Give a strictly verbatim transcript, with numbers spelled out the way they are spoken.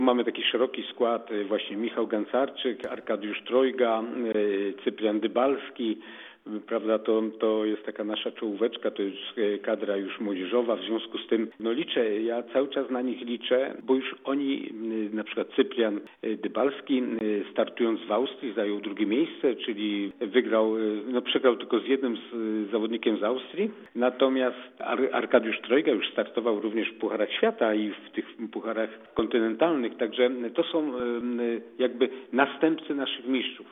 Mamy taki szeroki skład, właśnie Michał Gancarczyk, Arkadiusz Trojga, Cyprian Dybalski, prawda, to, to jest taka nasza czołóweczka, to jest kadra już młodzieżowa, w związku z tym no liczę, ja cały czas na nich liczę, bo już oni, na przykład Cyprian Dybalski, startując w Austrii zajął drugie miejsce, czyli wygrał, no przegrał tylko z jednym z zawodnikiem z Austrii, natomiast Ar- Arkadiusz Trojga już startował również w Pucharach Świata i w tych pucharach kontynentalnych, także to są jakby następcy naszych mistrzów.